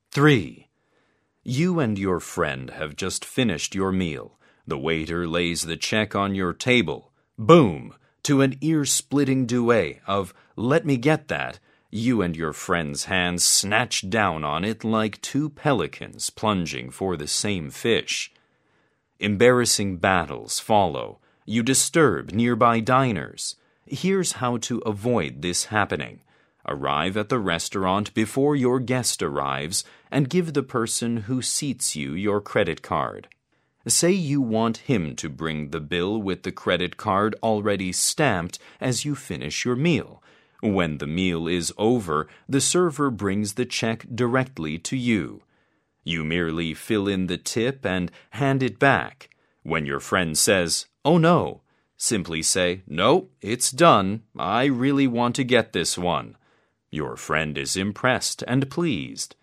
3. You and your friend have just finished your meal. The waiter lays the check on your table. Boom! To an ear-splitting duet of, "Let me get that," you and your friend's hands snatch down on it like two pelicans plunging for the same fish. Embarrassing battles follow. You disturb nearby diners. Here's how to avoid this happening. Arrive at the restaurant before your guest arrives and give the person who seats you your credit card. Say you want him to bring the bill with the credit card already stamped as you finish your meal. When the meal is over, the server brings the check directly to you. You merely fill in the tip and hand it back. When your friend says, "Oh no," simply say, "No, it's done. I really want to get this one." Your friend is impressed and pleased.